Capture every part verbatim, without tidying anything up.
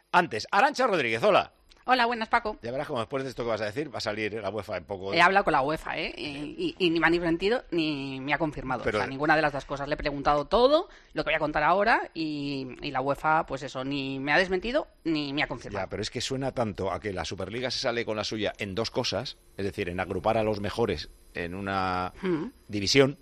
Antes, Arantxa Rodríguez, hola. Hola, buenas, Paco. Ya verás como después de esto que vas a decir va a salir la UEFA en poco... He hablado con la UEFA, ¿eh? Y, y, y ni me ha ni mentido ni me ha confirmado. Pero... O sea, ninguna de las dos cosas. Le he preguntado todo, lo que voy a contar ahora, y, y la UEFA, pues eso, ni me ha desmentido ni me ha confirmado. Ya, pero es que suena tanto a que la Superliga se sale con la suya en dos cosas, es decir, en agrupar a los mejores en una hmm. división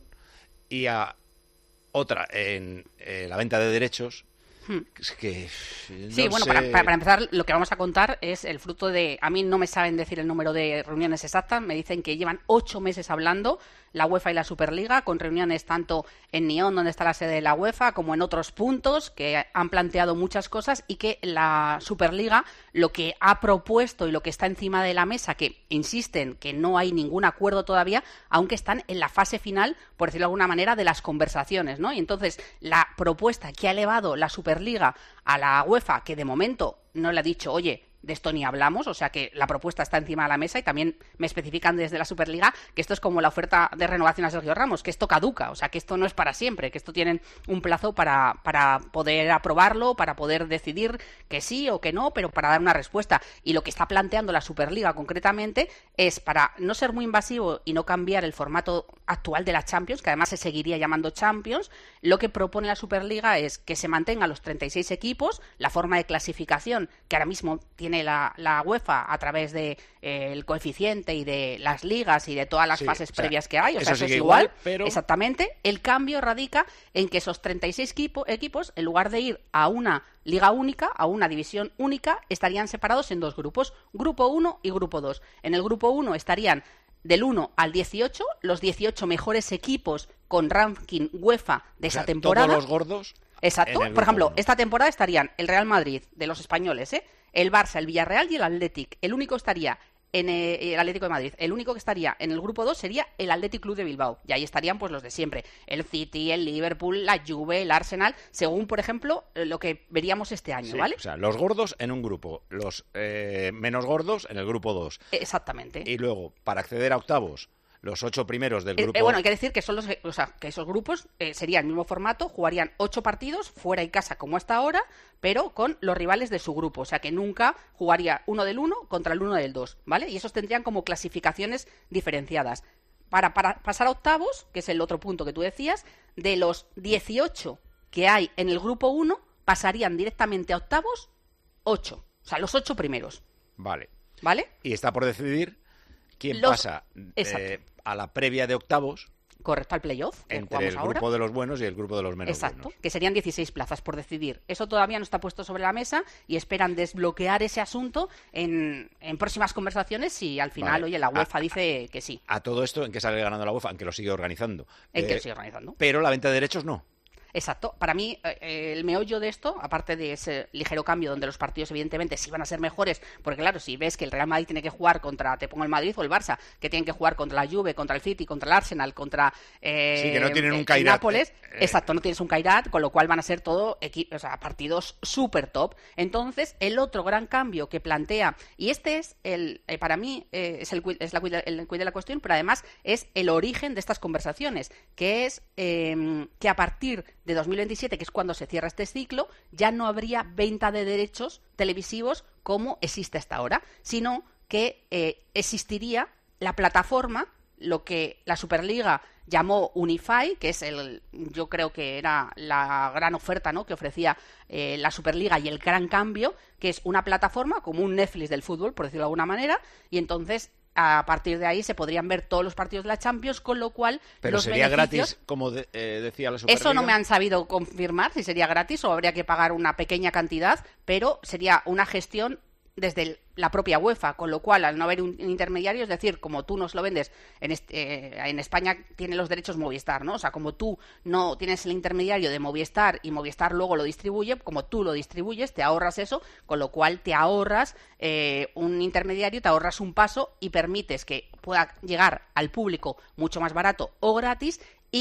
y a otra en eh, la venta de derechos. Es que no sí, bueno, sé... para, para, para empezar, lo que vamos a contar es el fruto de... A mí no me saben decir el número de reuniones exactas, me dicen que llevan ocho meses hablando la UEFA y la Superliga, con reuniones tanto en Nyon, donde está la sede de la UEFA, como en otros puntos, que han planteado muchas cosas, y que la Superliga lo que ha propuesto y lo que está encima de la mesa, que insisten que no hay ningún acuerdo todavía, aunque están en la fase final, por decirlo de alguna manera, de las conversaciones, ¿no? Y entonces la propuesta que ha elevado la Superliga a la UEFA, que de momento no le ha dicho, oye, de esto ni hablamos, o sea que la propuesta está encima de la mesa, y también me especifican desde la Superliga que esto es como la oferta de renovación a Sergio Ramos, que esto caduca, o sea que esto no es para siempre, que esto tienen un plazo para, para poder aprobarlo, para poder decidir que sí o que no, pero para dar una respuesta. Y lo que está planteando la Superliga concretamente es, para no ser muy invasivo y no cambiar el formato actual de la Champions, que además se seguiría llamando Champions, lo que propone la Superliga es que se mantengan los treinta y seis equipos, la forma de clasificación que ahora mismo tiene La, la UEFA a través de eh, el coeficiente y de las ligas y de todas las sí, fases o sea, previas que hay, o sea, eso, eso es igual, igual pero... exactamente. El cambio radica en que esos treinta y seis equipo, equipos, en lugar de ir a una liga única, a una división única, estarían separados en dos grupos, grupo uno y grupo dos. En el grupo uno estarían del uno al dieciocho, los dieciocho mejores equipos con ranking UEFA de o esa sea, temporada. Todos los gordos. Exacto. Por ejemplo, uno. Esta temporada estarían el Real Madrid, de los españoles, ¿eh? El Barça, el Villarreal y el Athletic. El único estaría en el, el Atlético de Madrid. El único que estaría en el grupo dos sería el Athletic Club de Bilbao. Y ahí estarían pues los de siempre. El City, el Liverpool, la Juve, el Arsenal, según, por ejemplo, lo que veríamos este año, sí, ¿vale? O sea, los gordos en un grupo, los eh, menos gordos en el grupo dos. Exactamente. Y luego, para acceder a octavos, los ocho primeros del grupo... Eh, eh, bueno, hay que decir que son los, o sea, que esos grupos eh, serían el mismo formato, jugarían ocho partidos, fuera y casa como hasta ahora, pero con los rivales de su grupo. O sea, que nunca jugaría uno del uno contra el uno del dos, ¿vale? Y esos tendrían como clasificaciones diferenciadas. Para, para pasar a octavos, que es el otro punto que tú decías, de los dieciocho que hay en el grupo uno, pasarían directamente a octavos ocho. O sea, los ocho primeros. Vale. ¿Vale? Y está por decidir... ¿Quién Los... pasa eh, a la previa de octavos? Correcto, al playoff. Entre el ahora. grupo de los buenos y el grupo de los menos Exacto, buenos. Que serían dieciséis plazas por decidir. Eso todavía no está puesto sobre la mesa y esperan desbloquear ese asunto en, en próximas conversaciones si al final, vale. oye, la UEFA a, dice que sí. A todo esto, ¿en qué sale ganando la UEFA? Aunque lo sigue organizando. En eh, que lo sigue organizando. Pero la venta de derechos no. Exacto. Para mí, eh, el meollo de esto, aparte de ese ligero cambio donde los partidos evidentemente sí van a ser mejores, porque claro, si ves que el Real Madrid tiene que jugar contra, te pongo el Madrid o el Barça, que tienen que jugar contra la Juve, contra el City, contra el Arsenal, contra eh, sí, que no tienen un eh, Kairat, Nápoles, eh, exacto, no tienes un Kairat, con lo cual van a ser todo o sea, partidos súper top. Entonces, el otro gran cambio que plantea, y este es el, eh, para mí, eh, es, el, es la, el, el de la cuestión, pero además es el origen de estas conversaciones, que es eh, que a partir de dos mil veintisiete, que es cuando se cierra este ciclo, ya no habría venta de derechos televisivos como existe hasta ahora, sino que eh, existiría la plataforma, lo que la Superliga llamó Unify, que es el, yo creo que era la gran oferta, ¿no?, que ofrecía eh, la Superliga y el gran cambio, que es una plataforma como un Netflix del fútbol, por decirlo de alguna manera, y entonces a partir de ahí se podrían ver todos los partidos de la Champions, con lo cual pero los sería beneficios... gratis, como de, eh, decía la Superliga. Eso no me han sabido confirmar si sería gratis o habría que pagar una pequeña cantidad, pero sería una gestión desde el, la propia UEFA, con lo cual, al no haber un, un intermediario, es decir, como tú nos lo vendes, en, este, eh, en España tiene los derechos Movistar, ¿no? O sea, como tú no tienes el intermediario de Movistar y Movistar luego lo distribuye, como tú lo distribuyes, te ahorras eso, con lo cual te ahorras eh, un intermediario, te ahorras un paso y permites que pueda llegar al público mucho más barato o gratis y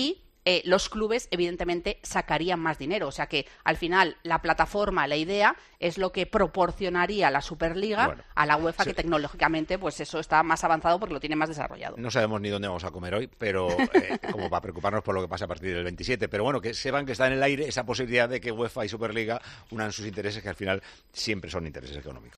eh, los clubes evidentemente sacarían más dinero. O sea que al final la plataforma, la idea, es lo que proporcionaría la Superliga bueno, a la UEFA, sí. que tecnológicamente pues eso está más avanzado porque lo tiene más desarrollado. No sabemos ni dónde vamos a comer hoy, pero eh, como para preocuparnos por lo que pasa a partir del veintisiete. Pero bueno, que sepan que está en el aire esa posibilidad de que UEFA y Superliga unan sus intereses, que al final siempre son intereses económicos.